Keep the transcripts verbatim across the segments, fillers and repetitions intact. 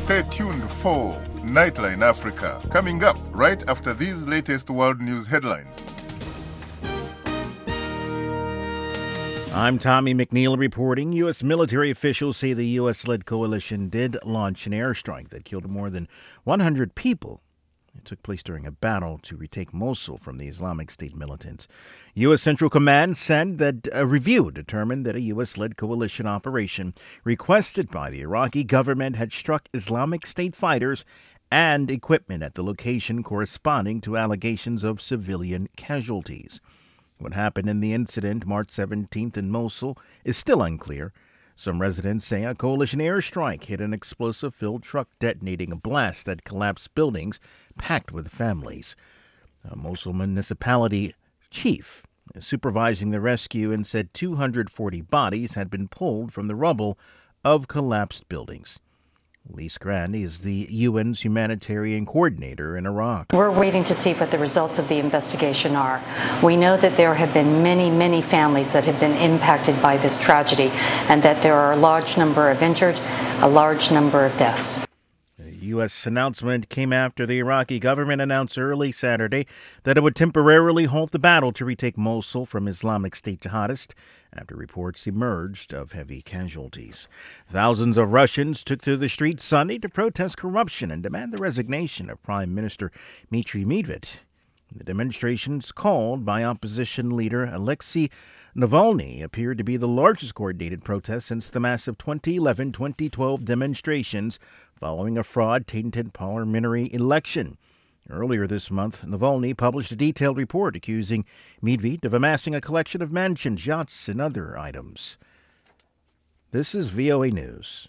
Stay tuned for Nightline Africa, coming up right after these latest world news headlines. I'm Tommy McNeil reporting. U S military officials say the U S-led coalition did launch an airstrike that killed more than one hundred people. It took place during a battle to retake Mosul from the Islamic State militants. U S. Central Command said that a review determined that a U S-led coalition operation requested by the Iraqi government had struck Islamic State fighters and equipment at the location corresponding to allegations of civilian casualties. What happened in the incident March seventeenth in Mosul is still unclear. Some residents say a coalition airstrike hit an explosive-filled truck detonating a blast that collapsed buildings packed with families. A Mosul municipality chief is supervising the rescue and said two hundred forty bodies had been pulled from the rubble of collapsed buildings. Lise Grandi is the U N's humanitarian coordinator in Iraq. We're waiting to see what the results of the investigation are. We know that there have been many, many families that have been impacted by this tragedy and that there are a large number of injured, a large number of deaths. The U S announcement came after the Iraqi government announced early Saturday that it would temporarily halt the battle to retake Mosul from Islamic State jihadists after reports emerged of heavy casualties. Thousands of Russians took to the streets Sunday to protest corruption and demand the resignation of Prime Minister Dmitry Medvedev. The demonstrations, called by opposition leader Alexei Navalny, appeared to be the largest coordinated protest since the massive twenty eleven twenty twelve demonstrations following a fraud-tainted parliamentary election. Earlier this month, Navalny published a detailed report accusing Medvedev of amassing a collection of mansions, yachts, and other items. This is V O A News.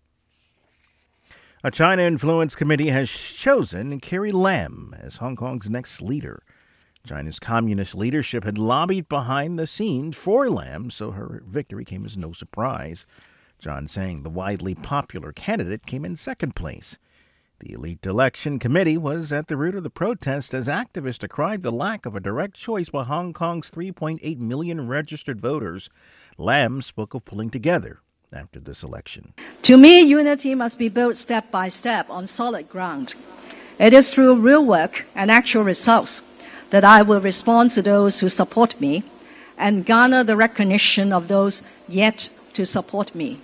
A China Influence Committee has chosen Carrie Lam as Hong Kong's next leader. China's communist leadership had lobbied behind the scenes for Lam, so her victory came as no surprise. John Tsang, the widely popular candidate, came in second place. The elite election committee was at the root of the protest as activists decried the lack of a direct choice by Hong Kong's three point eight million registered voters. Lam spoke of pulling together after this election. To me, unity must be built step by step on solid ground. It is through real work and actual results that I will respond to those who support me and garner the recognition of those yet to support me.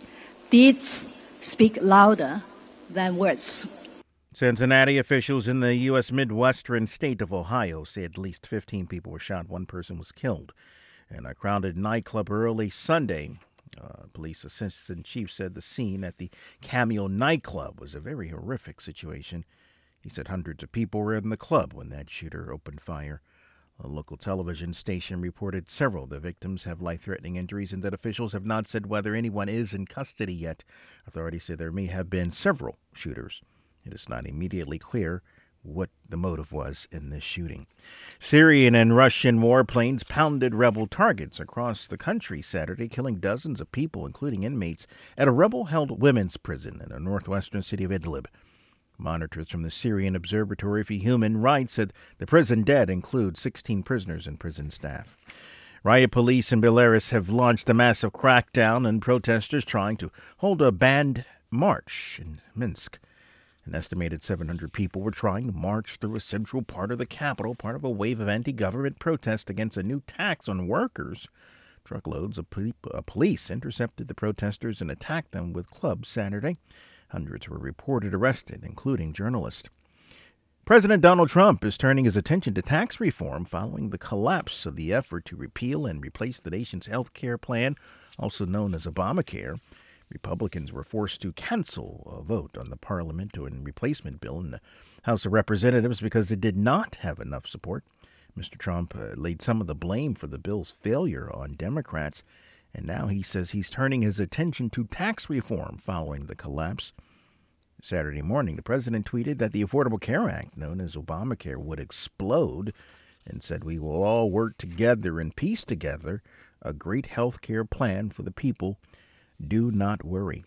Deeds speak louder than words. Cincinnati officials in the U S Midwestern state of Ohio say at least fifteen people were shot. One person was killed in a crowded nightclub early Sunday. Uh, police assistant chief said the scene at the Cameo nightclub was a very horrific situation. He said hundreds of people were in the club when that shooter opened fire. A local television station reported several of the victims have life-threatening injuries and that officials have not said whether anyone is in custody yet. Authorities say there may have been several shooters. It is not immediately clear what the motive was in this shooting. Syrian and Russian warplanes pounded rebel targets across the country Saturday, killing dozens of people, including inmates, at a rebel-held women's prison in the northwestern city of Idlib. Monitors from the Syrian Observatory for Human Rights said the prison dead include sixteen prisoners and prison staff. Riot police in Belarus have launched a massive crackdown on protesters trying to hold a banned march in Minsk. An estimated seven hundred people were trying to march through a central part of the capital, part of a wave of anti-government protest against a new tax on workers. Truckloads of police intercepted the protesters and attacked them with clubs Saturday. Hundreds were reported arrested, including journalists. President Donald Trump is turning his attention to tax reform following the collapse of the effort to repeal and replace the nation's health care plan, also known as Obamacare. Republicans were forced to cancel a vote on the parliamentary replacement bill in the House of Representatives because it did not have enough support. Mister Trump uh, laid some of the blame for the bill's failure on Democrats, and now he says he's turning his attention to tax reform following the collapse. Saturday morning, the president tweeted that the Affordable Care Act, known as Obamacare, would explode and said we will all work together and piece together a great health care plan for the people. Do not worry.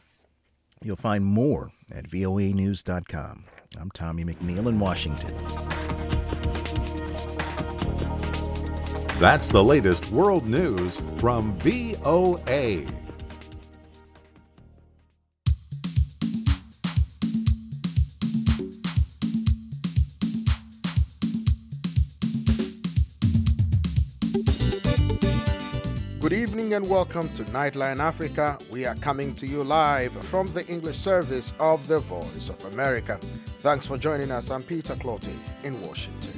You'll find more at V O A news dot com. I'm Tommy McNeil in Washington. That's the latest world news from V O A. Good evening and welcome to Nightline Africa. We are coming to you live from the English service of the Voice of America. Thanks for joining us. I'm Peter Clottey in Washington.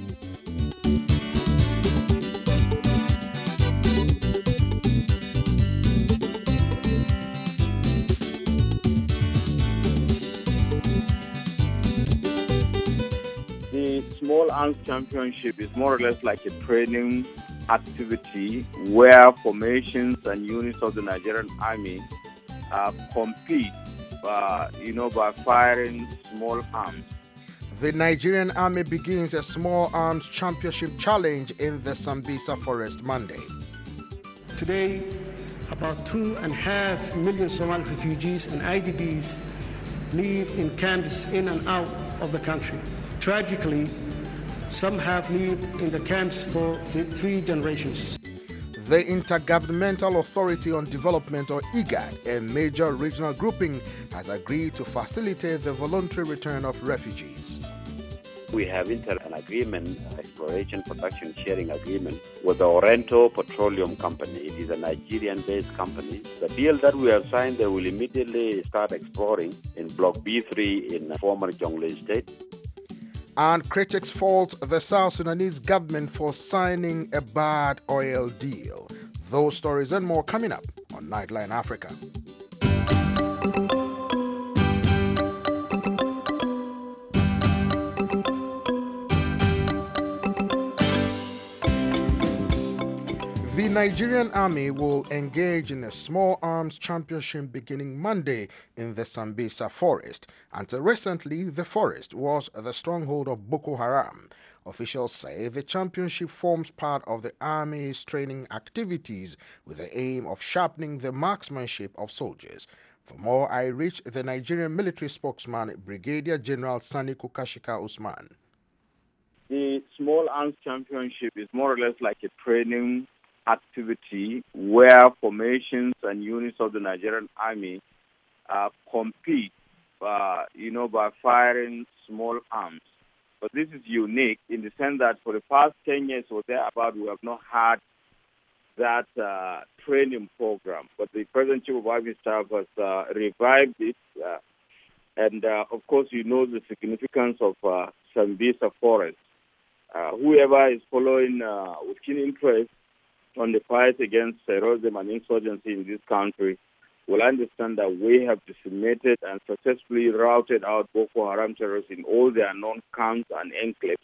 The Small Arms Championship is more or less like a training activity where formations and units of the Nigerian Army uh, compete, uh, you know, by firing small arms. The Nigerian Army begins a Small Arms Championship challenge in the Sambisa Forest Monday. Today, about two and a half million Somali refugees and I D Bs live in camps in and out of the country. Tragically, some have lived in the camps for th- three generations. The Intergovernmental Authority on Development, or IGAD, a major regional grouping, has agreed to facilitate the voluntary return of refugees. We have entered an agreement, exploration production sharing agreement, with the Orento Petroleum Company. It is a Nigerian-based company. The deal that we have signed, they will immediately start exploring in Block B three in former Jonglei State. And critics fault the South Sudanese government for signing a bad oil deal. Those stories and more coming up on Nightline Africa. The Nigerian Army will engage in a Small Arms Championship beginning Monday in the Sambisa Forest. Until recently, the forest was the stronghold of Boko Haram. Officials say the championship forms part of the Army's training activities with the aim of sharpening the marksmanship of soldiers. For more, I reached the Nigerian military spokesman, Brigadier General Sani Kukashika Usman. The Small Arms Championship is more or less like a training activity where formations and units of the Nigerian Army uh, compete, uh, you know, by firing small arms. But this is unique in the sense that for the past ten years or thereabout, we have not had that uh, training program. But the present Chief of Army Staff has uh, revived it. Uh, and, uh, of course, you know the significance of uh, Sambisa Forest. Uh, whoever is following uh, with keen interest on the fight against terrorism and insurgency in this country will understand that we have decimated and successfully routed out Boko Haram terrorists in all their known camps and enclaves,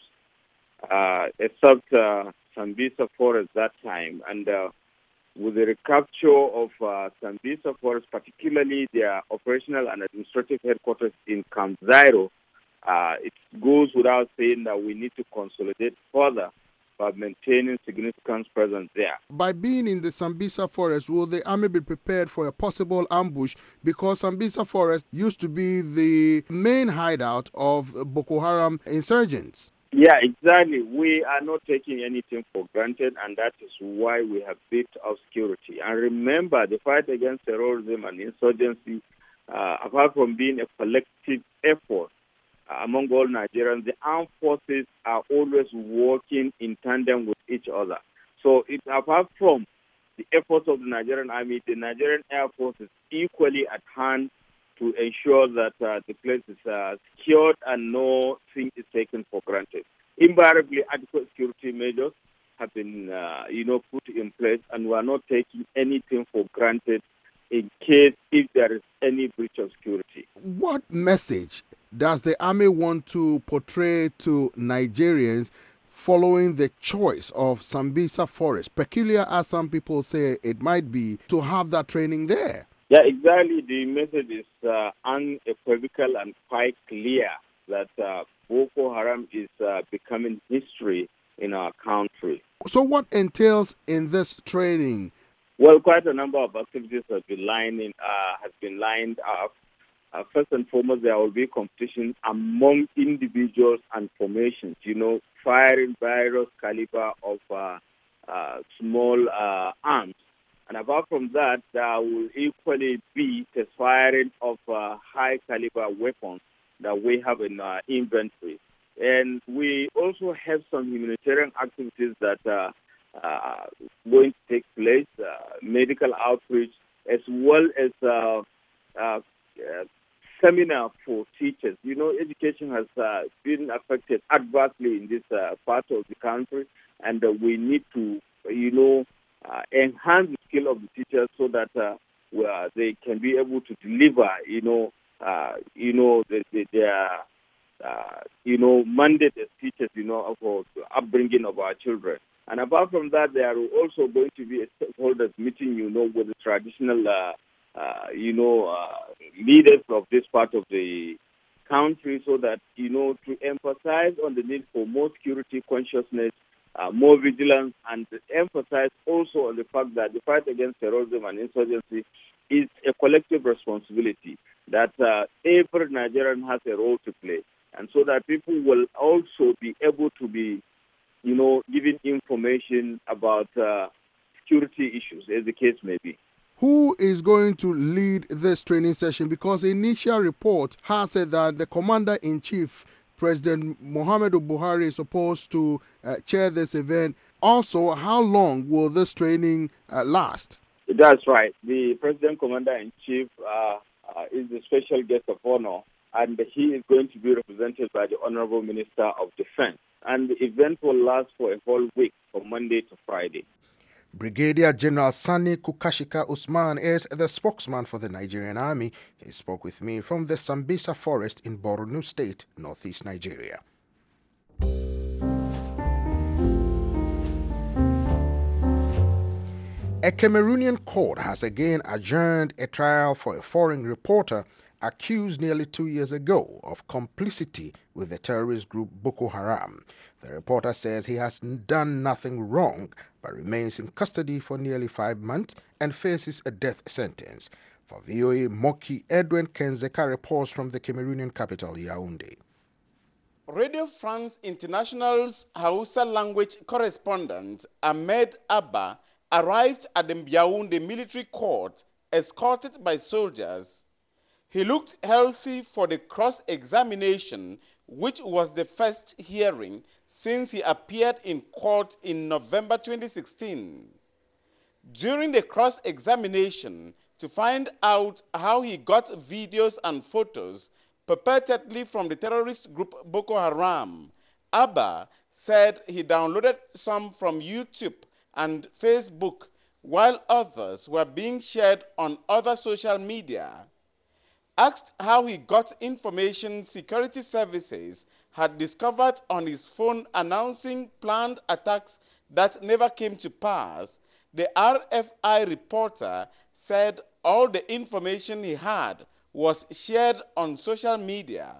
uh, except uh, Sambisa Forest that time. And uh, with the recapture of uh, Sambisa Forest, particularly their operational and administrative headquarters in Camp Zairo, uh, it goes without saying that we need to consolidate further by maintaining significant presence there. By being in the Sambisa Forest, will the army be prepared for a possible ambush? Because Sambisa Forest used to be the main hideout of Boko Haram insurgents. Yeah, exactly. We are not taking anything for granted, and that is why we have built our security. And remember, the fight against terrorism and insurgency, uh, apart from being a collective effort, among all Nigerians, the armed forces are always working in tandem with each other. So it's apart from the efforts of the Nigerian Army, the Nigerian Air Force is equally at hand to ensure that uh, the place is uh, secured and nothing is taken for granted. Invariably, adequate security measures have been, uh, you know, put in place, and we are not taking anything for granted in case if there is any breach of security. What message does the army want to portray to Nigerians following the choice of Sambisa Forest, peculiar as some people say it might be, to have that training there? Yeah, exactly. The message is uh, unequivocal and quite clear that uh, Boko Haram is uh, becoming history in our country. So what entails in this training? Well, quite a number of activities have been lining, uh, has been lined up. Uh, first and foremost, there will be competition among individuals and formations, you know, firing various caliber of uh, uh, small uh, arms. And apart from that, there will equally be the firing of uh, high caliber weapons that we have in our inventory. And we also have some humanitarian activities that uh, uh, going to take place, uh, medical outreach, as well as uh, uh, uh, seminar for teachers. You know, education has uh, been affected adversely in this uh, part of the country, and uh, we need to, you know, uh, enhance the skill of the teachers so that uh, well, they can be able to deliver, you know, uh, you know, the, the, their, uh, you know, mandate as teachers, you know, for the upbringing of our children. And apart from that, there are also going to be a stakeholders meeting, you know, with the traditional, uh, uh, you know, uh, leaders of this part of the country, so that, you know, to emphasize on the need for more security consciousness, uh, more vigilance, and emphasize also on the fact that the fight against terrorism and insurgency is a collective responsibility, that uh, every Nigerian has a role to play, and so that people will also be able to be, you know, giving information about uh, security issues, as the case may be. Who is going to lead this training session? Because the initial report has said that the Commander-in-Chief, President Muhammadu Buhari, is supposed to uh, chair this event. Also, how long will this training uh, last? That's right. The President Commander-in-Chief uh, uh, is the special guest of honor, and he is going to be represented by the Honorable Minister of Defense. And the event will last for a whole week, from Monday to Friday. Brigadier General Sani Kukashika Usman is the spokesman for the Nigerian Army. He spoke with me from the Sambisa Forest in Borno State, northeast Nigeria. A Cameroonian court has again adjourned a trial for a foreign reporter accused nearly two years ago of complicity with the terrorist group Boko Haram. The reporter says he has done nothing wrong but remains in custody for nearly five months and faces a death sentence. For V O A, Moki Edwin Kenzeka reports from the Cameroonian capital, Yaoundé. Radio France International's Hausa language correspondent Ahmed Abba arrived at the Yaoundé military court escorted by soldiers. He looked healthy for the cross-examination, which was the first hearing since he appeared in court in November twenty sixteen. During the cross-examination, to find out how he got videos and photos purportedly from the terrorist group Boko Haram, Abba said he downloaded some from YouTube and Facebook, while others were being shared on other social media. Asked how he got information security services had discovered on his phone announcing planned attacks that never came to pass, the R F I reporter said all the information he had was shared on social media.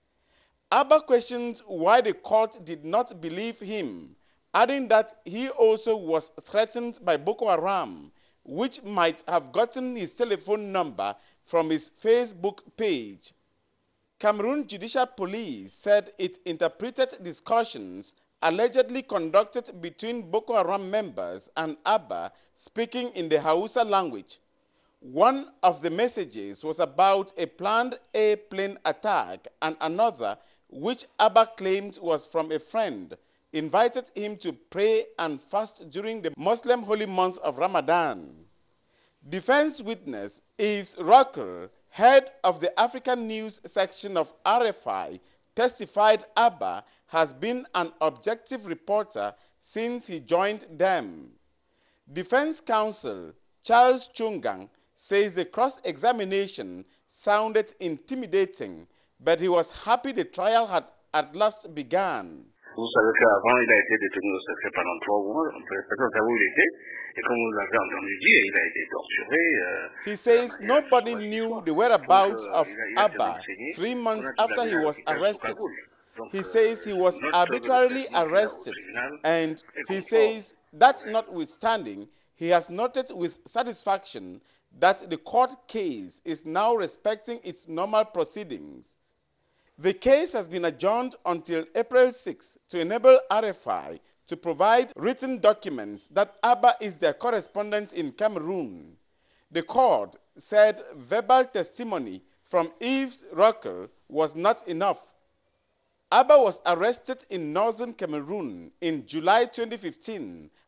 Abba questioned why the court did not believe him, adding that he also was threatened by Boko Haram, which might have gotten his telephone number from his Facebook page. Cameroon Judicial Police said it interpreted discussions allegedly conducted between Boko Haram members and Abba speaking in the Hausa language. One of the messages was about a planned airplane attack, and another, which Abba claimed was from a friend, invited him to pray and fast during the Muslim holy month of Ramadan. Defense witness Yves Rocker, head of the African News section of R F I, testified Abba has been an objective reporter since he joined them. Defense counsel Charles Chungang says the cross-examination sounded intimidating, but he was happy the trial had at last begun. Vous savez qu'avant, il a été détenu au secret pendant trois mois. Personne ne savait où il était. Et comme vous l'avez entendu dire, il a été torturé. He says nobody knew the whereabouts of Abba three months after he was arrested. He says he was arbitrarily arrested, and he says that notwithstanding, he has noted with satisfaction that the court case is now respecting its normal proceedings. The case has been adjourned until April sixth to enable R F I to provide written documents that Abba is their correspondent in Cameroon. The court said verbal testimony from Yves Rocker was not enough. Abba was arrested in northern Cameroon in July twenty fifteen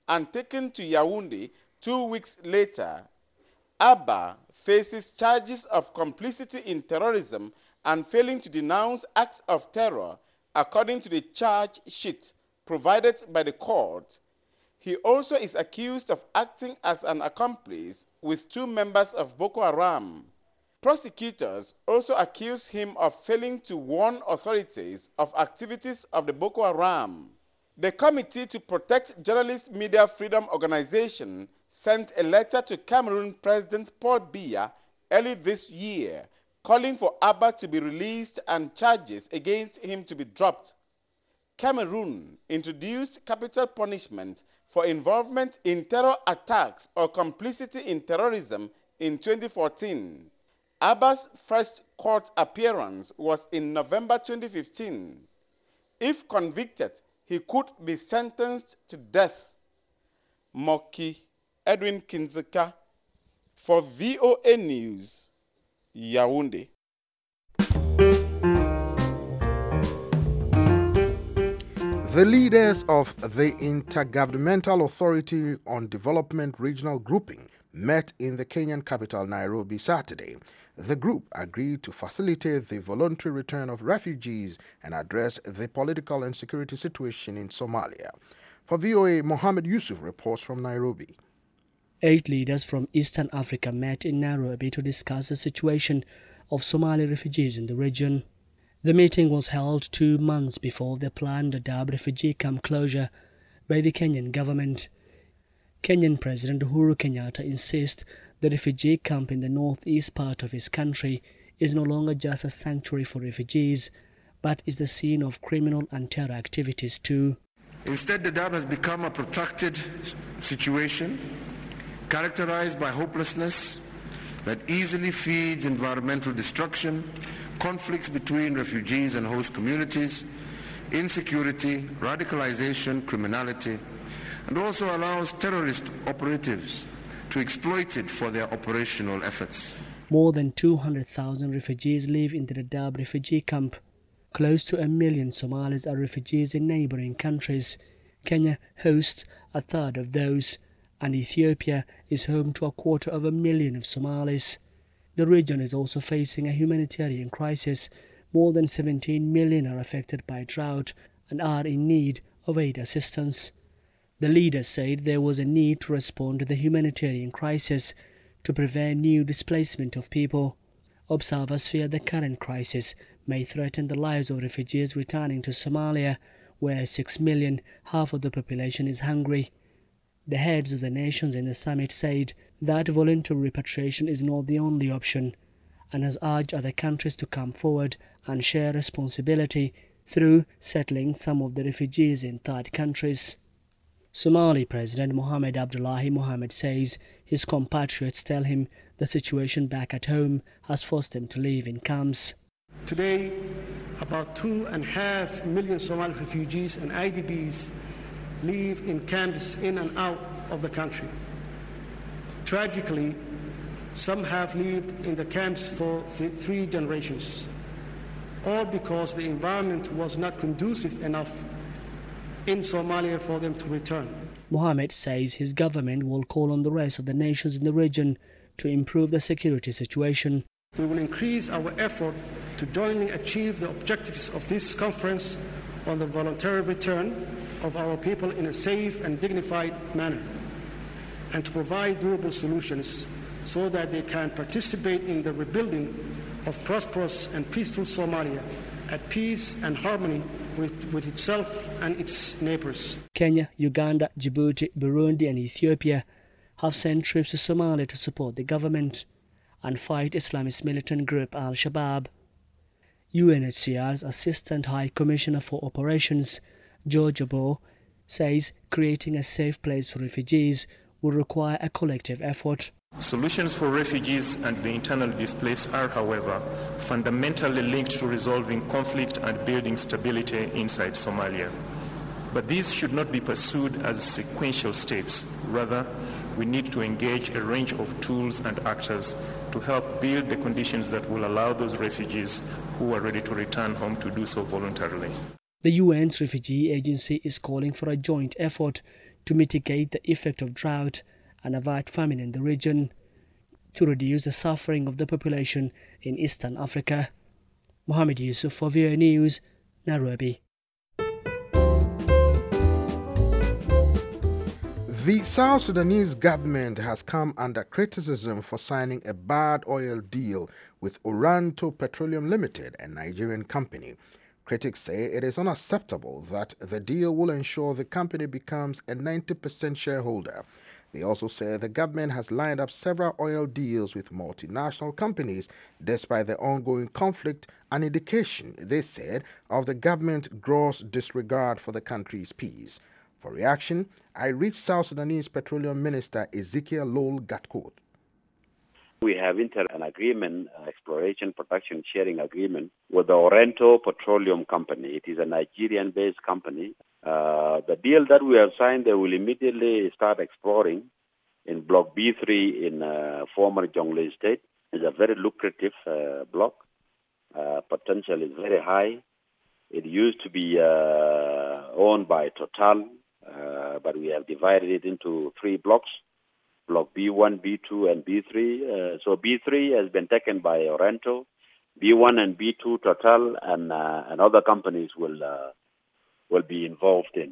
and taken to Yaoundé two weeks later. Abba faces charges of complicity in terrorism and failing to denounce acts of terror, according to the charge sheet provided by the court. He also is accused of acting as an accomplice with two members of Boko Haram. Prosecutors also accuse him of failing to warn authorities of activities of the Boko Haram. The Committee to Protect Journalist Media Freedom Organization sent a letter to Cameroon President Paul Biya early this year, calling for Abba to be released and charges against him to be dropped. Cameroon introduced capital punishment for involvement in terror attacks or complicity in terrorism in twenty fourteen. Abba's first court appearance was in November twenty fifteen. If convicted, he could be sentenced to death. Moki Edwin Kinzeka for V O A News, Yaoundé. The leaders of the Intergovernmental Authority on Development Regional Grouping met in the Kenyan capital Nairobi Saturday. The group agreed to facilitate the voluntary return of refugees and address the political and security situation in Somalia. For V O A, Mohammed Yusuf reports from Nairobi. Eight leaders from Eastern Africa met in Nairobi to discuss the situation of Somali refugees in the region. The meeting was held two months before the planned Dadaab refugee camp closure by the Kenyan government. Kenyan President Uhuru Kenyatta insists the refugee camp in the northeast part of his country is no longer just a sanctuary for refugees, but is the scene of criminal and terror activities too. Instead, Dadaab has become a protracted situation characterized by hopelessness that easily feeds environmental destruction, conflicts between refugees and host communities, insecurity, radicalization, criminality, and also allows terrorist operatives to exploit it for their operational efforts. More than two hundred thousand refugees live in the Dadaab refugee camp. Close to a million Somalis are refugees in neighboring countries. Kenya hosts a third of those, and Ethiopia is home to a quarter of a million of Somalis. The region is also facing a humanitarian crisis. More than seventeen million are affected by drought and are in need of aid assistance. The leaders said there was a need to respond to the humanitarian crisis to prevent new displacement of people. Observers fear the current crisis may threaten the lives of refugees returning to Somalia, where six million, half of the population, is hungry. The heads of the nations in the summit said that voluntary repatriation is not the only option, and has urged other countries to come forward and share responsibility through settling some of the refugees in third countries. Somali President Mohamed Abdullahi Mohamed says his compatriots tell him the situation back at home has forced them to live in camps. Today, about two and a half million Somali refugees and I D Bs live in camps in and out of the country. Tragically, some have lived in the camps for th- three generations, all because the environment was not conducive enough in Somalia for them to return. Mohamed says his government will call on the rest of the nations in the region to improve the security situation. We will increase our effort to jointly achieve the objectives of this conference on the voluntary return of our people in a safe and dignified manner, and to provide durable solutions so that they can participate in the rebuilding of prosperous and peaceful Somalia at peace and harmony with, with itself and its neighbors. Kenya, Uganda, Djibouti, Burundi and Ethiopia have sent troops to Somalia to support the government and fight Islamist militant group Al-Shabaab. U N H C R's Assistant High Commissioner for Operations, George Obo, says creating a safe place for refugees will require a collective effort. Solutions for refugees and the internally displaced are, however, fundamentally linked to resolving conflict and building stability inside Somalia. But these should not be pursued as sequential steps. Rather, we need to engage a range of tools and actors to help build the conditions that will allow those refugees who are ready to return home to do so voluntarily. The U N's Refugee Agency is calling for a joint effort to mitigate the effect of drought and avoid famine in the region, to reduce the suffering of the population in Eastern Africa. Mohammed Yusuf for V O A News, Nairobi. The South Sudanese government has come under criticism for signing a bad oil deal with Oranto Petroleum Limited, a Nigerian company. Critics say it is unacceptable that the deal will ensure the company becomes a ninety percent shareholder. They also say the government has lined up several oil deals with multinational companies despite the ongoing conflict, an indication, they said, of the government's gross disregard for the country's peace. For reaction, I reached South Sudanese Petroleum Minister Ezekiel Lol Gatkot. We have entered an agreement, an exploration production sharing agreement with the Oranto Petroleum Company. It is a Nigerian-based company. Uh, the deal that we have signed, they will immediately start exploring in Block B three in uh, former Jonglei State. It's a very lucrative uh, block. Uh, potential is very high. It used to be uh, owned by Total, uh, but we have divided it into three blocks. Block B one, B two, and B three. Uh, so B three has been taken by Oranto. B one and B two, Total, and uh, and other companies will uh, will be involved in.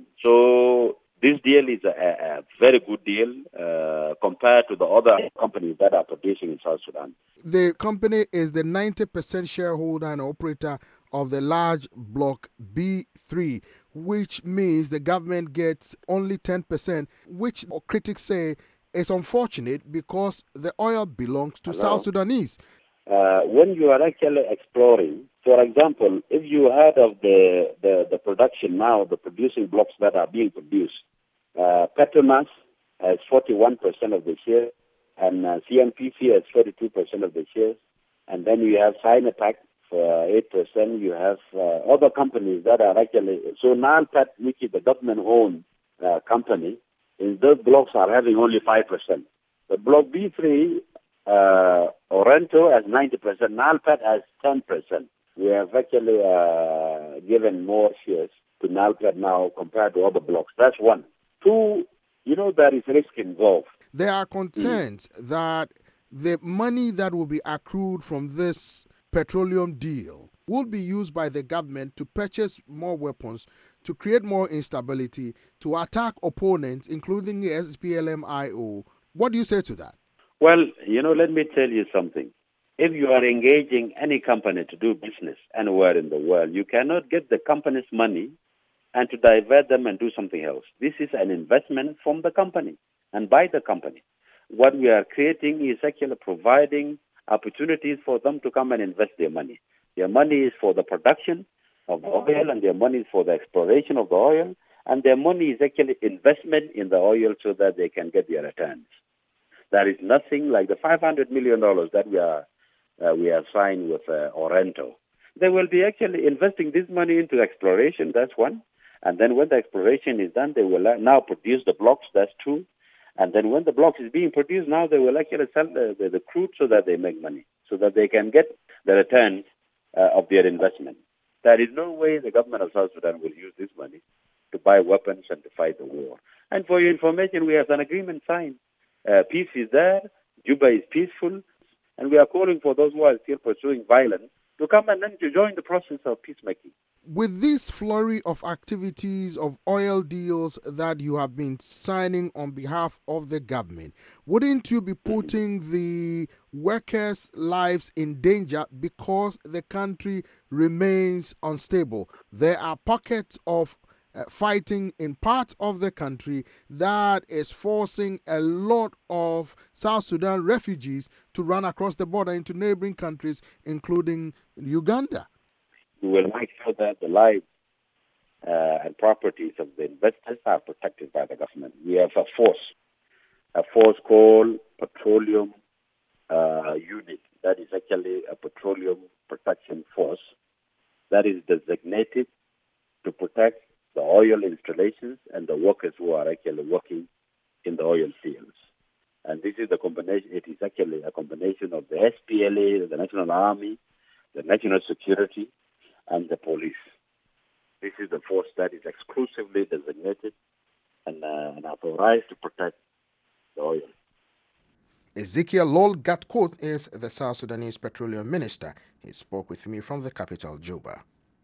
So this deal is a, a very good deal uh, compared to the other companies that are producing in South Sudan. The company is the ninety percent shareholder and operator of the large block B three, which means the government gets only ten percent, which critics say is unfortunate because the oil belongs to Hello? South Sudanese. Uh, when you are actually exploring, for example, if you heard of the, the, the production now, the producing blocks that are being produced, uh, Petronas has forty-one percent of the shares, and uh, C N P C has forty-two percent of the shares, and then you have Sinopec for eight percent. You have uh, other companies that are actually, so NALPET, which is the government-owned uh, company, in those blocks are having only five percent. The block B three, uh, Oranto has ninety percent, NALPET has ten percent. We have actually uh, given more shares to NALPET now compared to other blocks. That's one. Two, you know, there is risk involved. There are concerns mm. that the money that will be accrued from this petroleum deal will be used by the government to purchase more weapons, to create more instability, to attack opponents, including the S P L M I O. What do you say to that? Well, you know, let me tell you something. If you are engaging any company to do business anywhere in the world, you cannot get the company's money and to divert them and do something else. This is an investment from the company and by the company. What we are creating is actually providing opportunities for them to come and invest their money. Their money is for the production of the oil, and their money is for the exploration of the oil, and their money is actually investment in the oil so that they can get their returns. There is nothing like the five hundred million dollars that we are uh, we have signed with uh, Oranto. They will be actually investing this money into exploration, that's one. And then when the exploration is done, they will now produce the blocks, that's two. And then when the blocks is being produced, now they will actually sell the, the, the crude so that they make money, so that they can get the returns uh, of their investment. There is no way the government of South Sudan will use this money to buy weapons and to fight the war. And for your information, we have an agreement signed. Uh, peace is there, Juba is peaceful, and we are calling for those who are still pursuing violence to come and then to join the process of peacemaking. With this flurry of activities of oil deals that you have been signing on behalf of the government, wouldn't you be putting the workers' lives in danger because the country remains unstable? There are pockets of uh, fighting in parts of the country that is forcing a lot of South Sudan refugees to run across the border into neighboring countries, including Uganda. We will make sure that the lives uh, and properties of the investors are protected by the government. We have a force, a force called Petroleum uh, Unit. That is actually a petroleum protection force that is designated to protect the oil installations and the workers who are actually working in the oil fields. And this is the combination, it is actually a combination of the S P L A, the National Army, the National Security, and the police. This is the force that is exclusively designated and, uh, and have a right to protect the oil. Ezekiel Lol Gatkut is the South Sudanese Petroleum Minister. He spoke with me from the capital, Juba.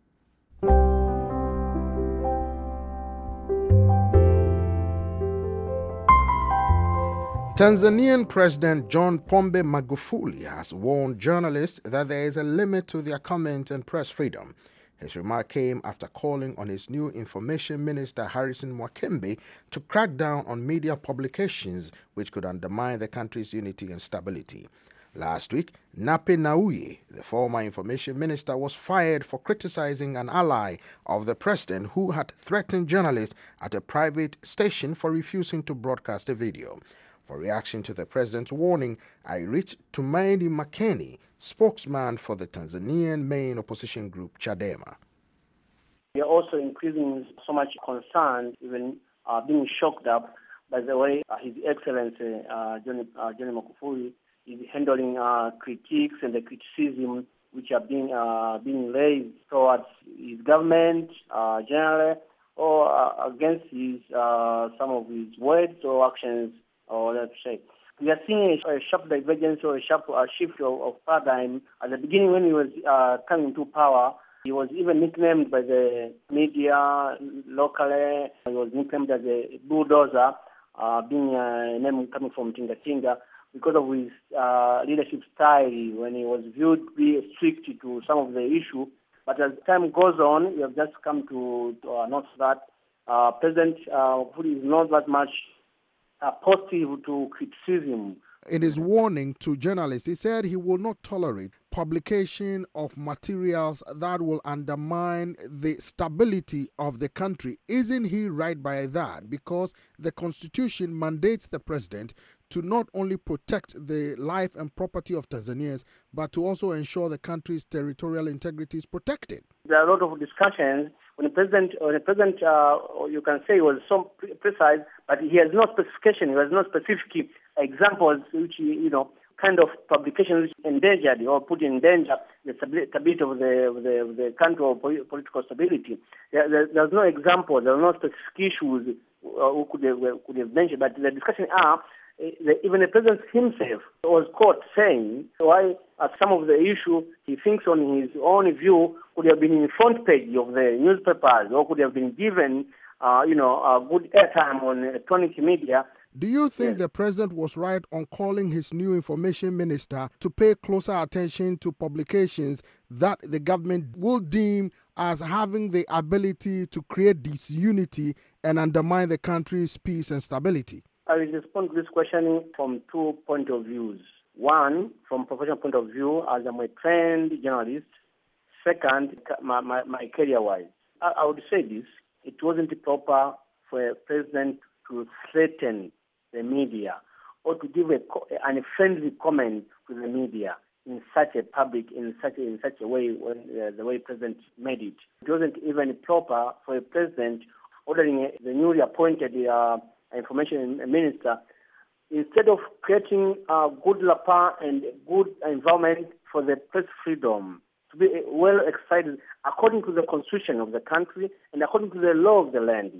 Tanzanian President John Pombe Magufuli has warned journalists that there is a limit to their comment and press freedom. His remark came after calling on his new Information Minister Harrison Mwakembe to crack down on media publications which could undermine the country's unity and stability. Last week, Nape Nnauye, the former Information Minister, was fired for criticizing an ally of the president who had threatened journalists at a private station for refusing to broadcast a video. For reaction to the president's warning, I reached Tumaini Makeni, spokesman for the Tanzanian main opposition group Chadema. We are also increasing so much concern, even uh, being shocked up by the way uh, His Excellency uh, John, uh, John Magufuli is handling uh, critiques and the criticism which are being uh, being raised towards his government uh, generally, or uh, against his uh, some of his words or actions. Or let's say, we are seeing a, a sharp divergence or a sharp uh, shift of, of paradigm. At the beginning, when he was uh, coming to power, he was even nicknamed by the media locally. He was nicknamed as a bulldozer, uh, being a name coming from Tinga Tinga, because of his uh, leadership style when he was viewed to be strict to some of the issue. But as time goes on, we have just come to, to uh, note that uh, President uh, is not that much Uh, positive to criticism. In his warning to journalists, he said he will not tolerate publication of materials that will undermine the stability of the country. Isn't he right by that? Because the Constitution mandates the president to not only protect the life and property of Tanzanians, but to also ensure the country's territorial integrity is protected. There are a lot of discussions. When the president, when the president, uh, you can say, was so pre- precise, but he has no specification, he has no specific examples which, you know, kind of publications which endangered or put in danger the stability of the, of the, of the country or political stability. There, there, there's no example, there are no specific issues uh, who could have, could have mentioned, but the discussion are, the, even the president himself was caught saying why uh, some of the issue he thinks on his own view could have been in the front page of the newspapers or could have been given, uh, you know, a good airtime on electronic media. Do you think yes. the president was right on calling his new information minister to pay closer attention to publications that the government will deem as having the ability to create disunity and undermine the country's peace and stability? I will respond to this question from two points of views. One, from professional point of view, as I'm a trained journalist. Second, my, my, my career-wise. I, I would say this, it wasn't proper for a president to threaten the media or to give a, a unfriendly comment to the media in such a public, in such a, in such a way, when uh, the way President made it. It wasn't even proper for a president ordering the newly appointed uh, information minister, instead of creating a good rapport and good environment for the press freedom, to be well excited according to the constitution of the country and according to the law of the land.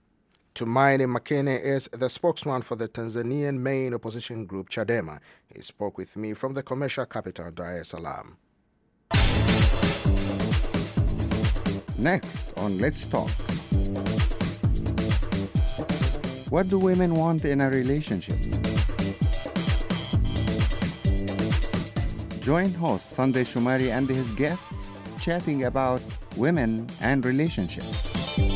Tumaini Makeni is the spokesman for the Tanzanian main opposition group Chadema. He spoke with me from the commercial capital, Dar es Salaam. Next on Let's Talk. What do women want in a relationship? Join host Sunday Shumari and his guests chatting about women and relationships.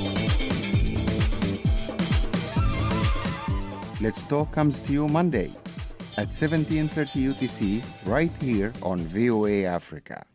Let's Talk comes to you Monday at seventeen thirty U T C right here on V O A Africa.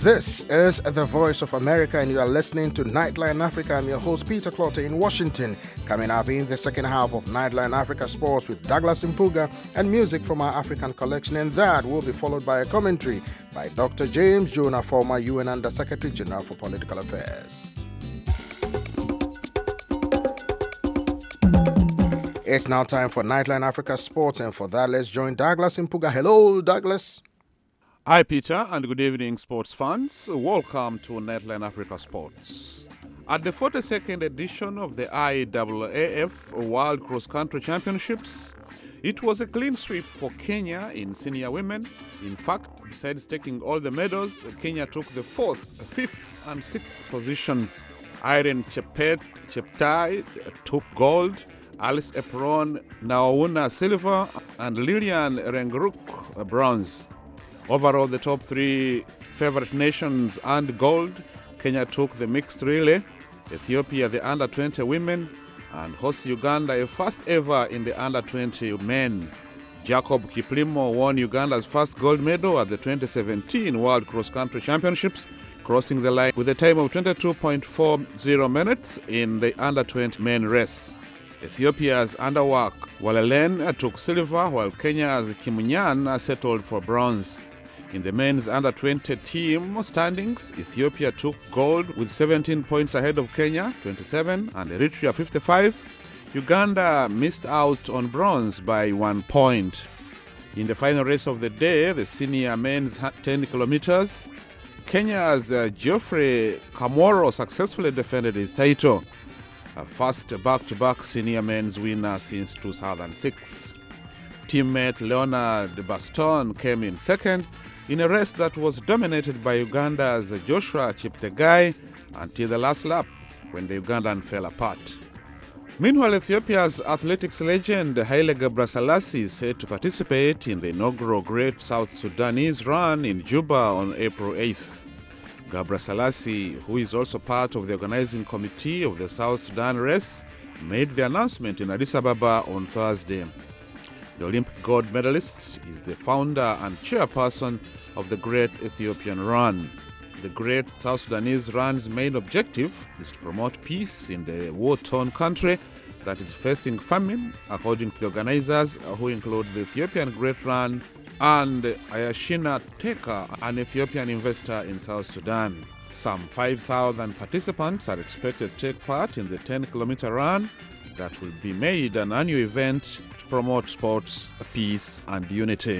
This is the Voice of America, and you are listening to Nightline Africa. I'm your host, Peter Clotter, in Washington. Coming up in the second half of Nightline Africa Sports with Douglas Mpuga and music from our African collection, and that will be followed by a commentary by Doctor James Jonah, former U N Under-Secretary General for Political Affairs. It's now time for Nightline Africa Sports, and for that, let's join Douglas Mpuga. Hello, Douglas. Hi, Peter, and good evening, sports fans. Welcome to Nightline Africa Sports. At the forty-second edition of the I A A F World Cross Country Championships, it was a clean sweep for Kenya in senior women. In fact, besides taking all the medals, Kenya took the fourth, fifth, and sixth positions. Irene Chepet Cheptai took gold, Alice Epron Naouna silver, and Lilian Rengruk bronze. Overall, the top three favorite nations earned gold. Kenya took the mixed relay, Ethiopia the under twenty women, and host Uganda a first ever in the under twenty men. Jacob Kiplimo won Uganda's first gold medal at the twenty seventeen World Cross Country Championships, crossing the line with a time of twenty-two point four zero minutes in the under twenty men race. Ethiopia's underwork Walelen took silver, while Kenya's Kimunyan settled for bronze. In the men's under twenty team standings, Ethiopia took gold with seventeen points ahead of Kenya, twenty-seven, and Eritrea, fifty-five. Uganda missed out on bronze by one point. In the final race of the day, the senior men's ten kilometers, Kenya's uh, Geoffrey Kamworo successfully defended his title, a first back-to-back senior men's winner since two thousand six. Teammate Leonard Baston came in second in a race that was dominated by Uganda's Joshua Cheptegei until the last lap, when the Ugandan fell apart. Meanwhile, Ethiopia's athletics legend Haile Gebrselassie is set to participate in the inaugural Great South Sudanese Run in Juba on April eighth. Gebrselassie, who is also part of the organizing committee of the South Sudan race, made the announcement in Addis Ababa on Thursday. The Olympic gold medalist is the founder and chairperson of the Great Ethiopian Run. The Great South Sudanese Run's main objective is to promote peace in the war-torn country that is facing famine, according to the organizers, who include the Ethiopian Great Run and Ayashina Teka, an Ethiopian investor in South Sudan. Some five thousand participants are expected to take part in the ten kilometer run that will be made an annual event to promote sports, peace, and unity.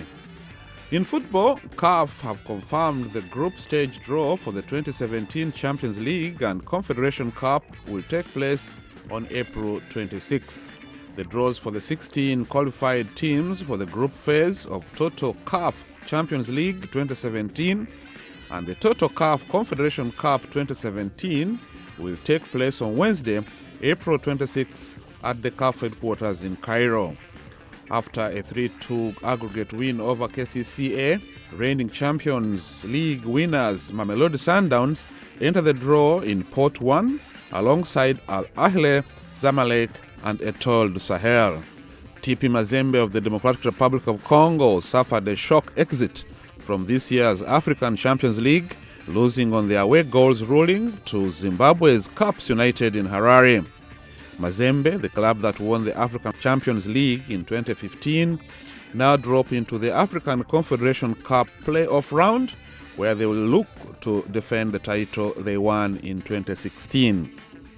In football, C A F have confirmed the group stage draw for the twenty seventeen Champions League and Confederation Cup will take place on April twenty-sixth. The draws for the sixteen qualified teams for the group phase of Toto C A F Champions League twenty seventeen and the Toto C A F Confederation Cup twenty seventeen will take place on Wednesday, April twenty-sixth at the C A F headquarters in Cairo. After a three two aggregate win over K C C A, reigning Champions League winners Mamelodi Sundowns enter the draw in Port one alongside Al Ahly, Zamalek, and Etoile du Sahel. T P Mazembe of the Democratic Republic of Congo suffered a shock exit from this year's African Champions League, losing on the away goals ruling to Zimbabwe's Caps United in Harare. Mazembe, the club that won the African Champions League in twenty fifteen, now drop into the African Confederation Cup playoff round, where they will look to defend the title they won in twenty sixteen.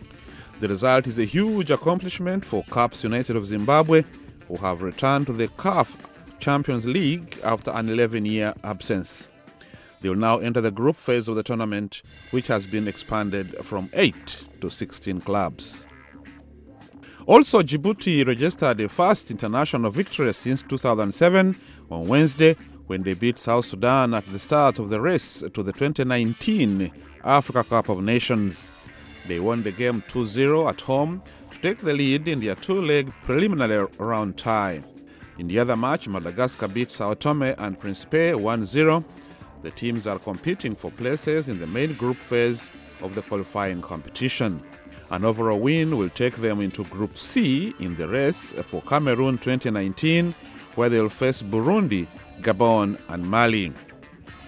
The result is a huge accomplishment for Caps United of Zimbabwe, who have returned to the C A F Champions League after an eleven-year absence. They will now enter the group phase of the tournament, which has been expanded from eight to sixteen clubs. Also, Djibouti registered a first international victory since two thousand seven on Wednesday when they beat South Sudan at the start of the race to the twenty nineteen Africa Cup of Nations. They won the game two zero at home to take the lead in their two-leg preliminary round tie. In the other match, Madagascar beat Sao Tome and Principe one zero. The teams are competing for places in the main group phase of the qualifying competition. An overall win will take them into Group C in the race for Cameroon twenty nineteen, where they will face Burundi, Gabon, and Mali.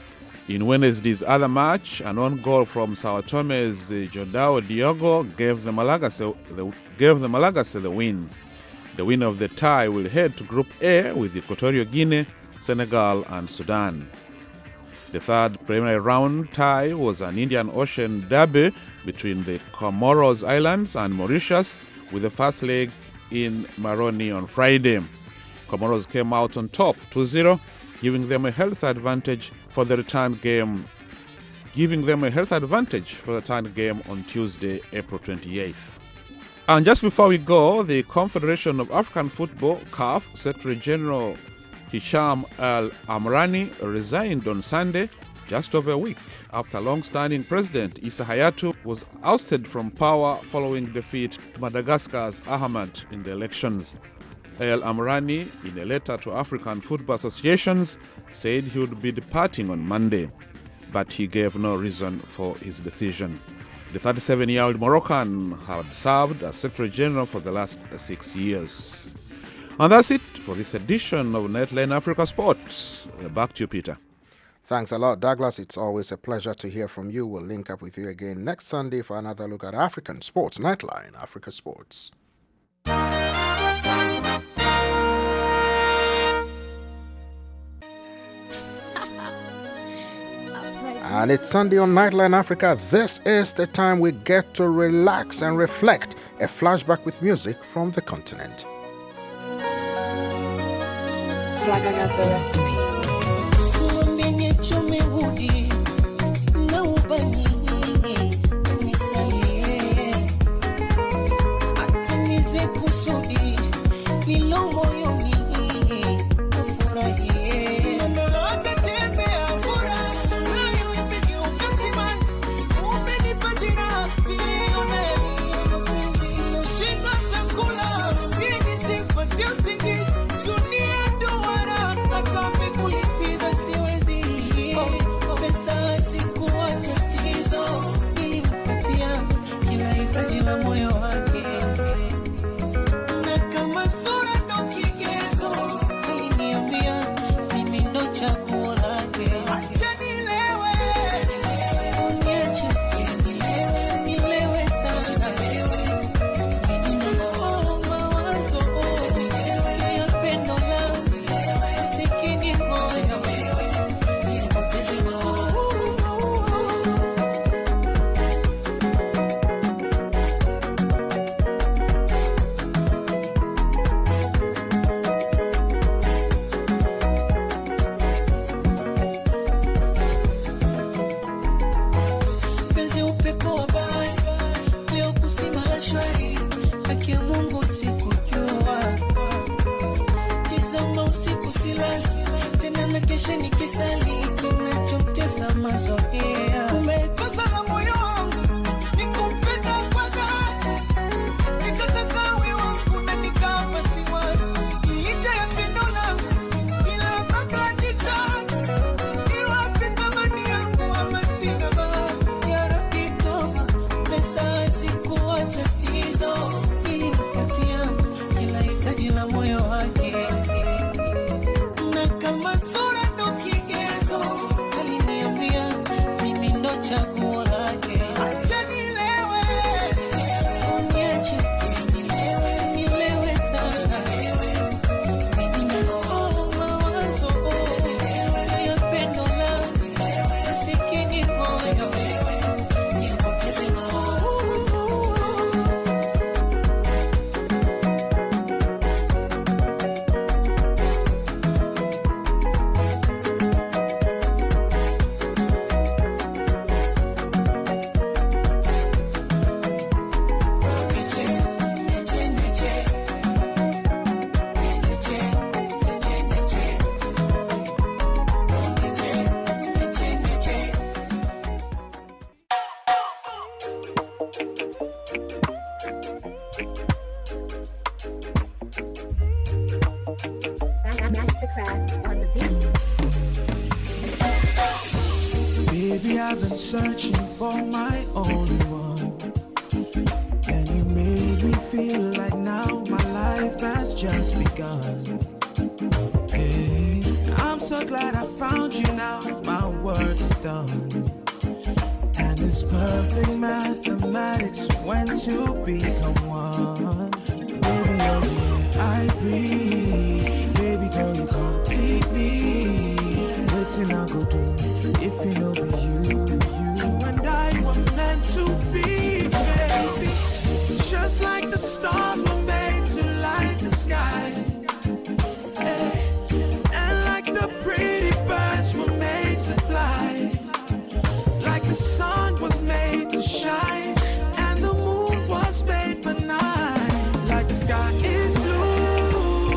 In Wednesday's other match, an own goal from Sao Tome's Jordao Diogo gave the Malagasy the, gave the Malagasy the win. The winner of the tie will head to Group A with Equatorial Guinea, Senegal, and Sudan. The third preliminary round tie was an Indian Ocean derby between the Comoros Islands and Mauritius, with the first leg in Maroni on Friday. Comoros came out on top two zero, giving them a health advantage for the return game, giving them a health advantage for the return game on Tuesday, April twenty-eighth. And just before we go, the Confederation of African Football, C A F, Secretary General Hisham Al Amrani resigned on Sunday, just over a week after long-standing President Issa Hayatou was ousted from power following defeat to Madagascar's Ahmad in the elections. El Amrani, in a letter to African football associations, said he would be departing on Monday, but he gave no reason for his decision. The thirty-seven-year-old Moroccan had served as Secretary General for the last six years. And that's it for this edition of Nightline Africa Sports. Back to you, Peter. Thanks a lot, Douglas. It's always a pleasure to hear from you. We'll link up with you again next Sunday for another look at African sports. Nightline Africa Sports. And it's Sunday on Nightline Africa. This is the time we get to relax and reflect. A flashback with music from the continent. Flag, I got the recipe. I've been searching for my only one, and you made me feel like now my life has just begun. Hey, I'm so glad I found you now. My world is done. And it's perfect mathematics when two become one. Baby, oh yeah, I breathe. Baby girl, you complete me. Waiting I go do if you know be you, you and I were meant to be, baby. Just like the stars were made to light the sky, hey. And like the pretty birds were made to fly, like the sun was made to shine, and the moon was made for night, like the sky is blue.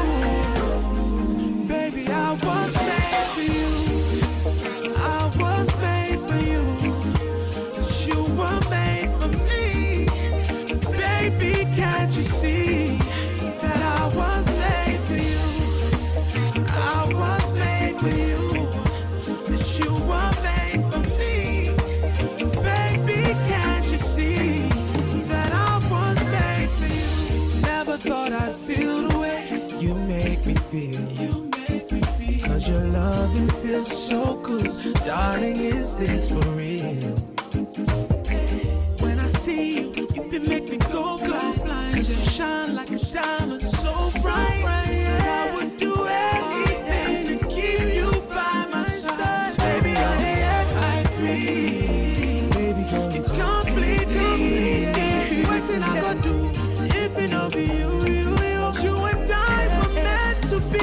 Baby, I was made for you. I was made for you. But you were made for me. Baby, can't you see that I was made for you? I was made for you. That you were made for me. Baby, can't you see that I was made for you? Never thought I'd feel the way you make me feel. You make me feel. Cause your loving feels so good. Darling, is this for real? When I see you, you can make me go blind. Cause you shine like a diamond, so bright. I would do anything to keep you by my side. Baby, on the air I breathe. Baby, girl, you complete me. What can I go do if it don't be you, you, you? You and I were meant to be.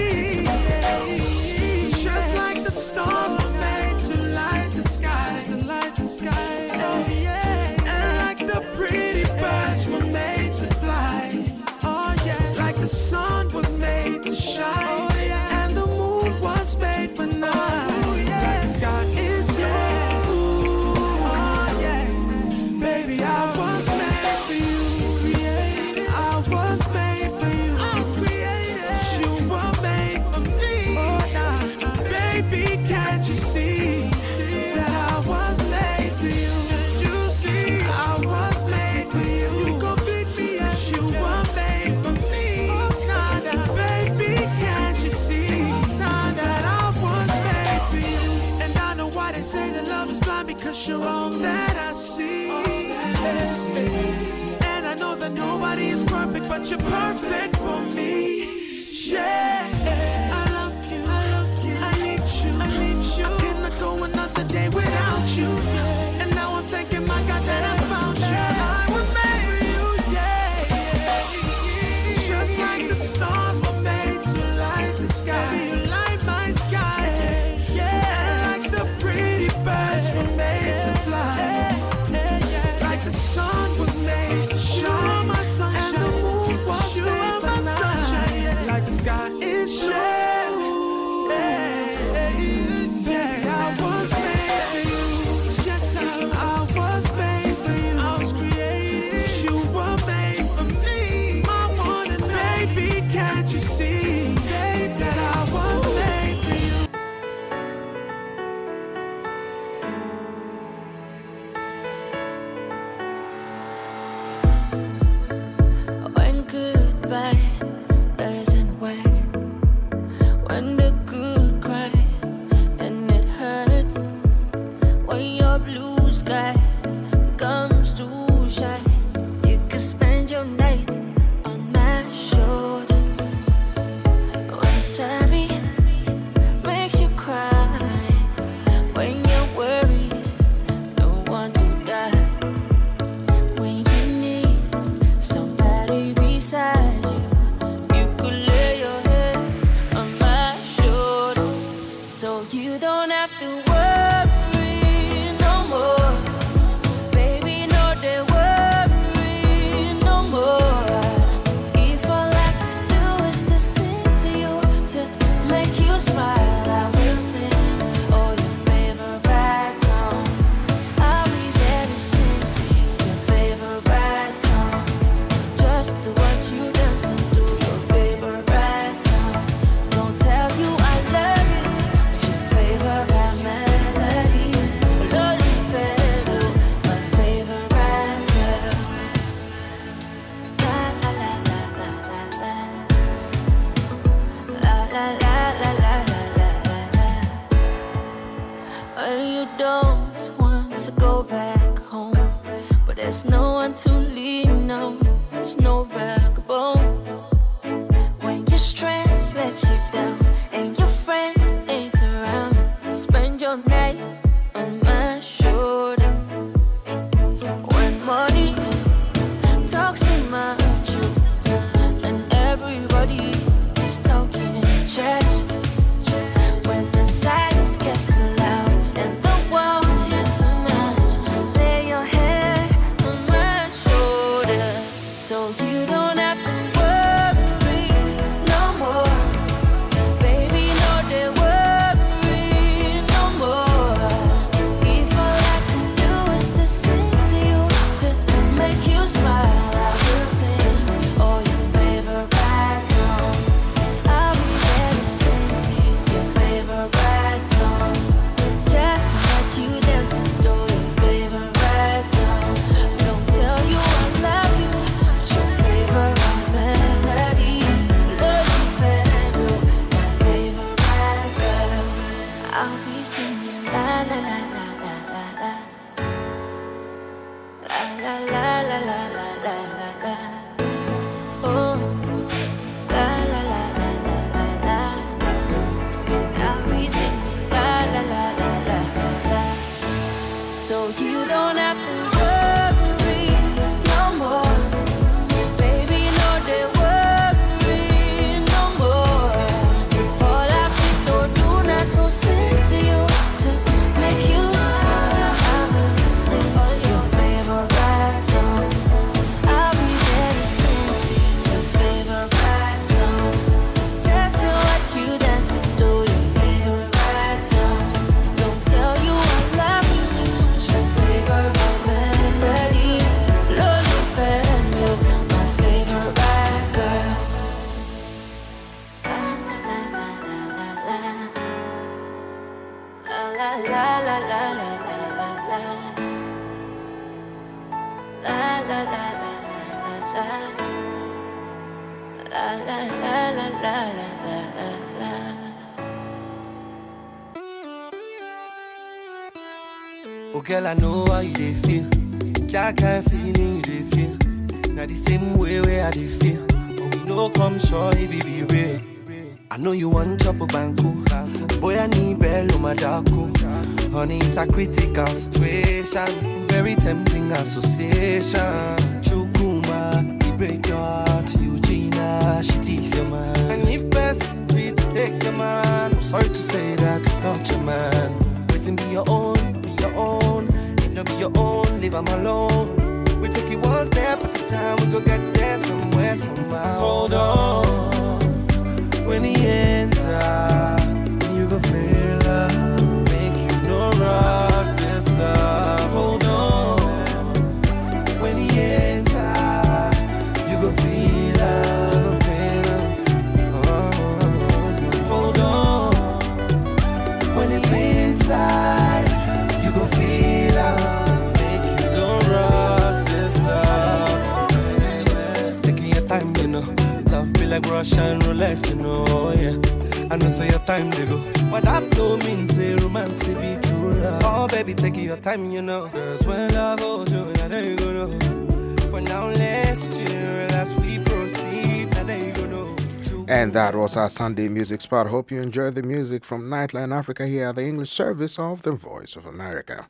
Just like the stars were made to light the sky, to light the sky. Oh yeah. And like the pretty birds were made to fly. Oh yeah. Like the sun was made to shine. Oh yeah. And the moon was made for night. Oh yeah. Like the sky is blue. Oh yeah. Baby, I was made for you. Created. I was made for you. I was created. You were made for me. Oh nah. Baby, can't you see that I was made for you? Can't you see I was made for you? You complete me as you were made for me. Oh nah, nah. Baby, can't you see that I was made for you? And I know why they say that love is blind, because you're all that I see. And I know that nobody is perfect, but you're perfect for me. Yeah, I love you, I love you, I need you, I need you. I cannot go another day without you. And now I'm thanking my God that I found you. I was made for you, yeah. Just like the stars were made to light the sky. You light my sky, yeah. And like the pretty birds were made to fly. Like the sun was made to shine, my sunshine. And the moon was made for night. Like the sky is blue. Yeah, I was made for you. Yes, I, I was made for you. I was created. You were made for me. My one and baby, can't you see that I was made for you? When goodbye doesn't work, when the good cry and it hurts, when your blue sky becomes too shy, you can spend your night on my shoulder. When sorry makes you cry, when your worries don't want to die, when you need somebody beside you. there's no one to lean on, there's no backbone. When your strength lets you down and your friends ain't around, spend your night on my shoulder. When money talks too much and everybody is talking trash, when the silence gets too loud and the walls here to match, lay your head on my shoulder, so you don't have to worry no more. Baby, no, they worry no more. If all I can do is to sing to you, to make you smile, I will sing all your favorite songs. I'll be there to sing to you your favorite songs, just to let you dance and do your favorite songs. Don't tell you I love you, but your favorite melody. Love you, family, my favorite girl. I'll be singing la la la la la la la. La la la la la la la la la. Oh, la la la la la la la. I'll be singing la la la la la la la. So you don't have to worry no more. Baby, no, they worry no more. If all I have to do not to sing to you, to make you smile, I will sing your favorite songs. I'll be there to sing to you your favorite songs, just to watch you dance and do your favorite songs. Don't tell you I love you, but your favorite melody. Love you, family, my favorite girl. La la la la la la la la la. La la la la la la la. La la la la la la la la la. Oh girl, I know how you dey feel. That kind of feeling you dey feel. Now the same way where I dey feel. Oh, we no come sure if it be real. I know you want chop a banco. Boy, I need bello madako. Honey, it's a critical situation. Very tempting association. Chukuma, he break your heart. Eugenia, she teeth your man. And if best fit take your man, I'm sorry to say that it's not your man. Waiting be your own, be your own. If not be your own, leave him alone. We take it one step at a time. We go get there somewhere, somehow. Hold on. When he enter, you go feel love. Make you no rush this love. Hold on. When he enter, you go feel love. Feel love. Oh, hold on. When it's inside, you go feel love. Make you no rush this love. Taking your time, you know. Love be like Russian roulette, you know, yeah. I know say your time they go, but that don't mean say romance be true love. Oh baby, take your time, you know. Cause when love holds you, now there you go, no. For now, let's chill as we proceed, now there you go, no. And that was our Sunday music spot. Hope you enjoyed the music from Nightline Africa here at the English service of the Voice of America.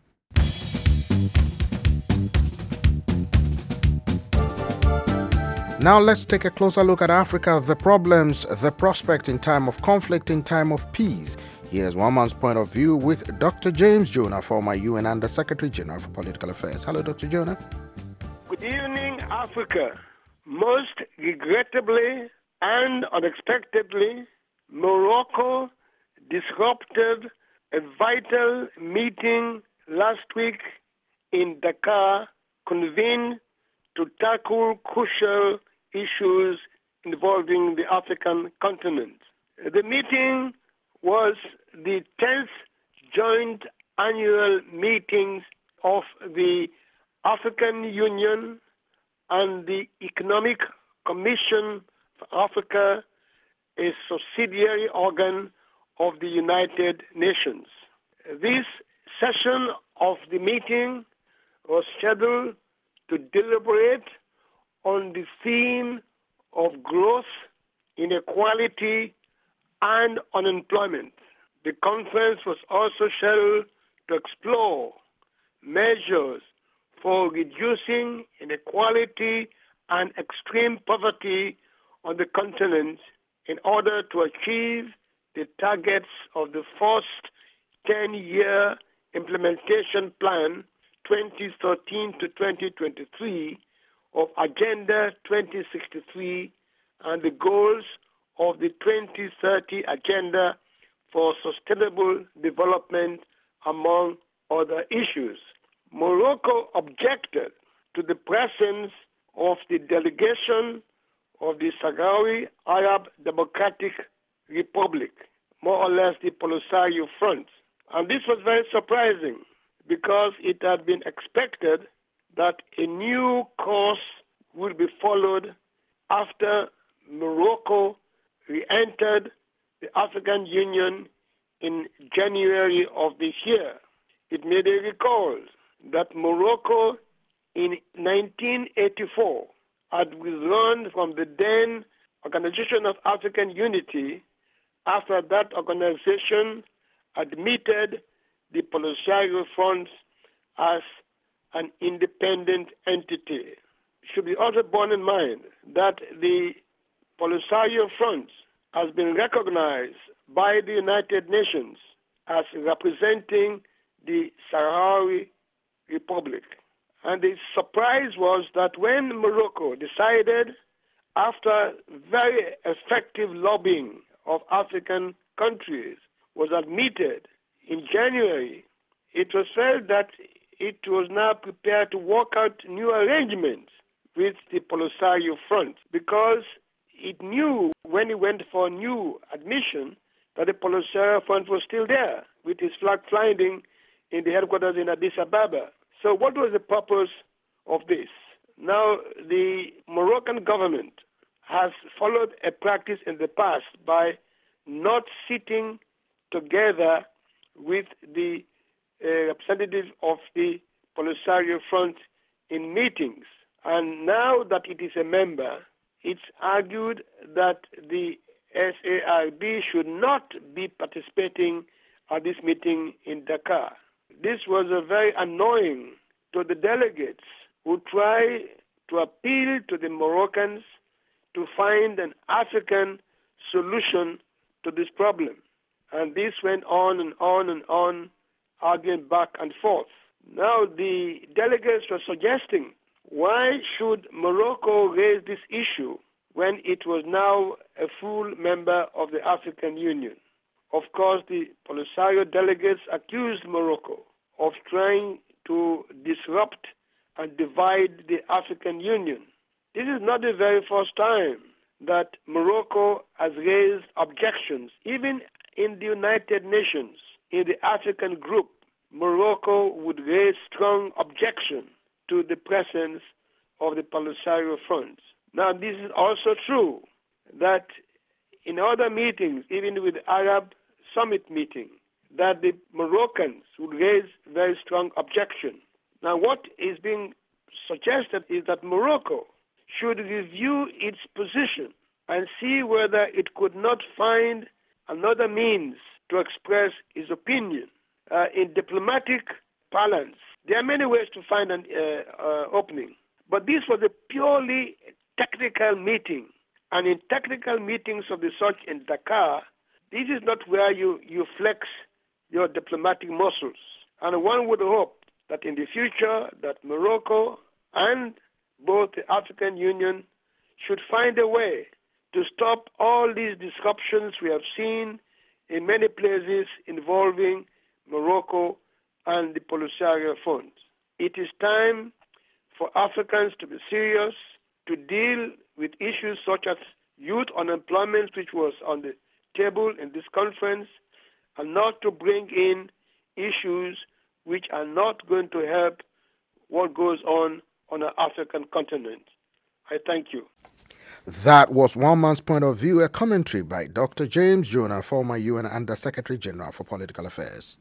Now let's take a closer look at Africa, the problems, the prospect in time of conflict, in time of peace. Here's one man's point of view with Doctor James Jonah, former U N Under Secretary General for Political Affairs. Hello, Doctor Jonah. Good evening, Africa. Most regrettably and unexpectedly, Morocco disrupted a vital meeting last week in Dakar, convened to tackle crucial issues involving the African continent. The meeting was the tenth joint annual meetings of the African Union and the Economic Commission for Africa, a subsidiary organ of the United Nations. This session of the meeting was scheduled to deliberate on the theme of growth, inequality, and unemployment. The conference was also scheduled to explore measures for reducing inequality and extreme poverty on the continent in order to achieve the targets of the first ten-year implementation plan twenty thirteen to twenty twenty-three of Agenda twenty sixty-three and the goals of the twenty thirty Agenda for Sustainable Development, among other issues. Morocco objected to the presence of the delegation of the Sahrawi Arab Democratic Republic, more or less the Polisario Front. And this was very surprising because it had been expected that a new course would be followed after Morocco re-entered the African Union in January of this year. It may be recalled that Morocco in nineteen eighty-four had withdrawn from the then Organization of African Unity after that organization admitted the Polisario Front as an independent entity. It should be also borne in mind that the Polisario Front has been recognized by the United Nations as representing the Sahrawi Republic. And the surprise was that when Morocco decided, after very effective lobbying of African countries was admitted in January, it was felt that it was now prepared to work out new arrangements with the Polisario Front because it knew when it went for new admission that the Polisario Front was still there with his flag flying in the headquarters in Addis Ababa. So what was the purpose of this? Now, the Moroccan government has followed a practice in the past by not sitting together with the uh, representatives of the Polisario Front in meetings. And now that it is a member, it's argued that the S A R B should not be participating at this meeting in Dakar. This was a very annoying to the delegates who try to appeal to the Moroccans to find an African solution to this problem. And this went on and on and on, arguing back and forth. Now the delegates were suggesting, why should Morocco raise this issue when it was now a full member of the African Union? Of course, the Polisario delegates accused Morocco of trying to disrupt and divide the African Union. This is not the very first time that Morocco has raised objections. Even in the United Nations, in the African group, Morocco would raise strong objection to the presence of the Polisario Front. Now, this is also true that in other meetings, even with the Arab Summit meeting, that the Moroccans would raise very strong objection. Now, what is being suggested is that Morocco should review its position and see whether it could not find another means to express its opinion. Uh, in diplomatic parlance, there are many ways to find an uh, uh, opening. But this was a purely technical meeting. And in technical meetings of the sort in Dakar, this is not where you, you flex your diplomatic muscles. And one would hope that in the future that Morocco and both the African Union should find a way to stop all these disruptions we have seen in many places involving Morocco and the Polisario Front. It is time for Africans to be serious, to deal with issues such as youth unemployment, which was on the table in this conference, and not to bring in issues which are not going to help what goes on on our African continent. I thank you. That was one man's point of view, a commentary by Doctor James Jonah, former U N Under Secretary General for Political Affairs.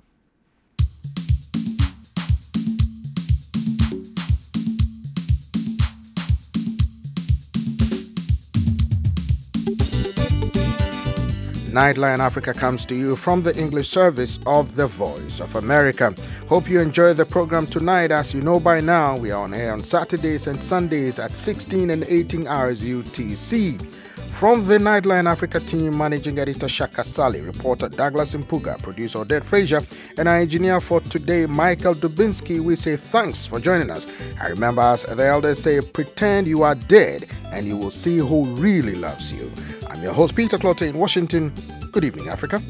Nightline Africa comes to you from the English service of the Voice of America. Hope you enjoy the program tonight. As you know by now, we are on air on Saturdays and Sundays at sixteen and eighteen hours U T C. From the Nightline Africa team, Managing Editor Shaka Sali, reporter Douglas Mpuga, producer Odette Frazier, and our engineer for today, Michael Dubinsky, we say thanks for joining us. I remember, as the elders say, pretend you are dead and you will see who really loves you. I'm your host, Peter Clotte in Washington. Good evening, Africa.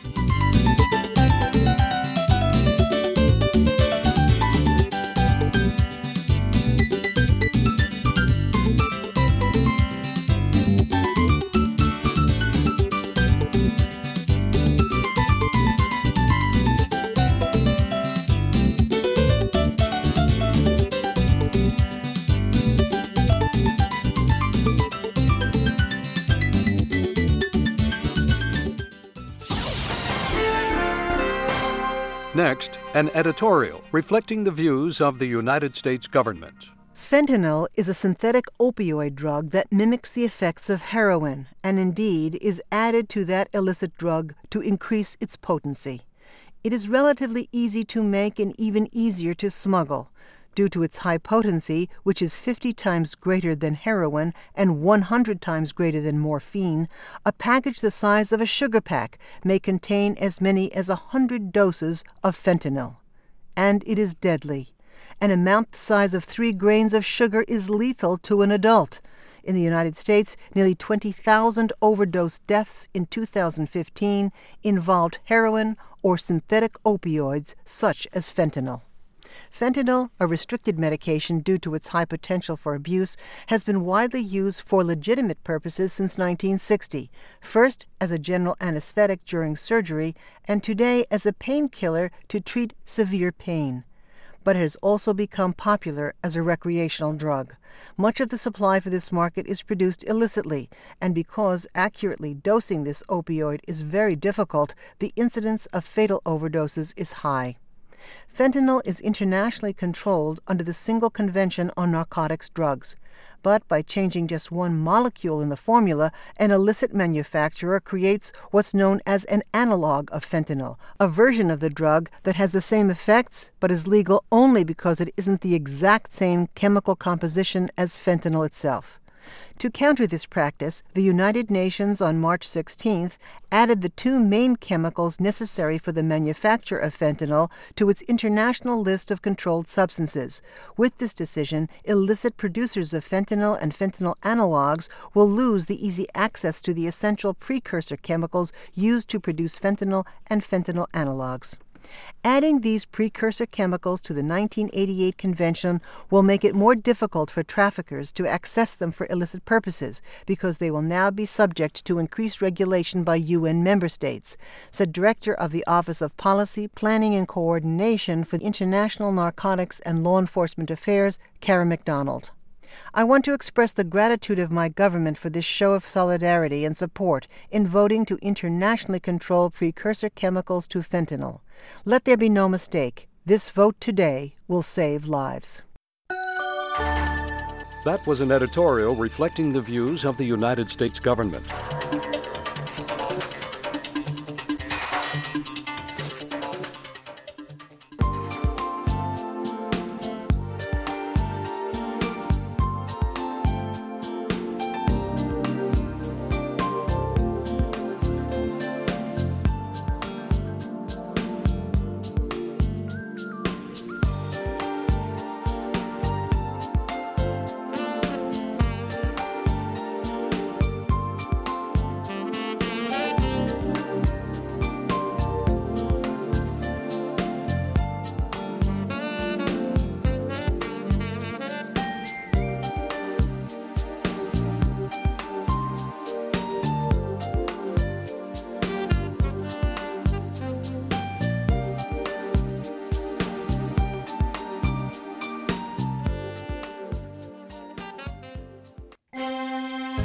Next, an editorial reflecting the views of the United States government. Fentanyl is a synthetic opioid drug that mimics the effects of heroin and indeed is added to that illicit drug to increase its potency. It is relatively easy to make and even easier to smuggle. Due to its high potency, which is fifty times greater than heroin and one hundred times greater than morphine, a package the size of a sugar pack may contain as many as a hundred doses of fentanyl. And it is deadly. An amount the size of three grains of sugar is lethal to an adult. In the United States, nearly twenty thousand overdose deaths in two thousand fifteen involved heroin or synthetic opioids such as fentanyl. Fentanyl, a restricted medication due to its high potential for abuse, has been widely used for legitimate purposes since nineteen sixty, first as a general anesthetic during surgery, and today as a painkiller to treat severe pain. But it has also become popular as a recreational drug. Much of the supply for this market is produced illicitly, and because accurately dosing this opioid is very difficult, the incidence of fatal overdoses is high. Fentanyl is internationally controlled under the Single Convention on Narcotics Drugs. But by changing just one molecule in the formula, an illicit manufacturer creates what's known as an analog of fentanyl, a version of the drug that has the same effects but is legal only because it isn't the exact same chemical composition as fentanyl itself. To counter this practice, the United Nations on March sixteenth added the two main chemicals necessary for the manufacture of fentanyl to its international list of controlled substances. With this decision, illicit producers of fentanyl and fentanyl analogs will lose the easy access to the essential precursor chemicals used to produce fentanyl and fentanyl analogs. Adding these precursor chemicals to the nineteen eighty-eight convention will make it more difficult for traffickers to access them for illicit purposes because they will now be subject to increased regulation by U N member states, said Director of the Office of Policy, Planning and Coordination for International Narcotics and Law Enforcement Affairs, Kara McDonald. I want to express the gratitude of my government for this show of solidarity and support in voting to internationally control precursor chemicals to fentanyl. Let there be no mistake. This vote today will save lives. That was an editorial reflecting the views of the United States government.